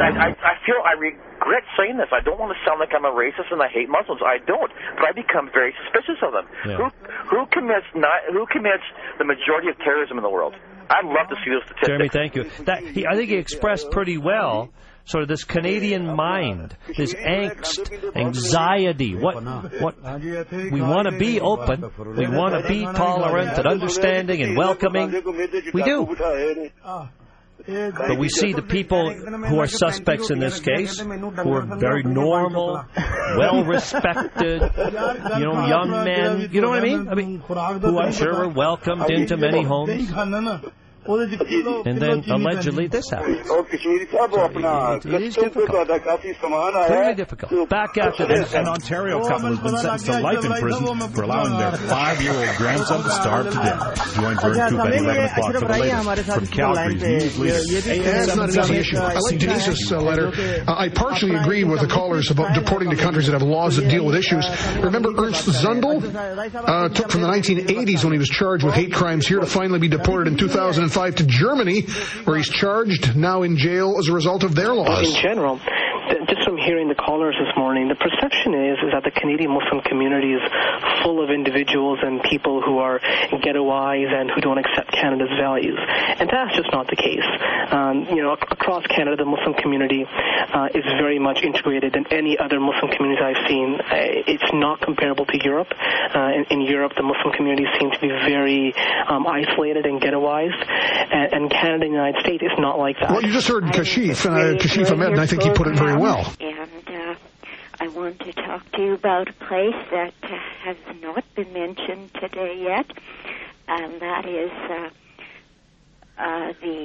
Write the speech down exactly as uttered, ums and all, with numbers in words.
I, I, I feel I regret saying this. I don't want to sound like I'm a racist and I hate Muslims. I don't, but I become very suspicious of them. Yeah. Who who commits not who commits the majority of terrorism in the world? I'd love to see those statistics. Jeremy, thank you. That he, I think he expressed pretty well sort of this Canadian mind, this angst, anxiety. What what we want to be open, we want to be tolerant and understanding and welcoming. We do. But we see the people who are suspects in this case, who are very normal, well-respected, you know, young men, you know what I mean? I mean, who I'm sure were welcomed into many homes. And then allegedly this happens. So it, it, it is difficult. Very difficult. Back after this. An Ontario couple has been sentenced to life in prison for allowing their five-year-old grandson to starve to death. Join Vern Coop at eleven o'clock for the latest from Calgary's news leader. I like Denise's uh, letter. Uh, I partially agree with the callers about deporting to countries that have laws that deal with issues. Remember Ernst Zundel? Uh, took from the nineteen eighties when he was charged with hate crimes here to finally be deported in two thousand five to Germany, where he's charged, now in jail as a result of their laws. In general, just from hearing the callers this morning, the perception is is that the Canadian Muslim community is full of individuals and people who are ghettoized and who don't accept Canada's values. And that's just not the case. Um, you know, across Canada, the Muslim community uh, is very much integrated than any other Muslim communities I've seen. Uh, it's not comparable to Europe. Uh, in, in Europe, the Muslim communities seem to be very um, isolated and ghettoized. And, and Canada and the United States is not like that. Well, you just heard Kashif, uh, Kashif Ahmed, and I think he put it very well. And uh, I want to talk to you about a place that uh, has not been mentioned today yet, and that is uh, uh, the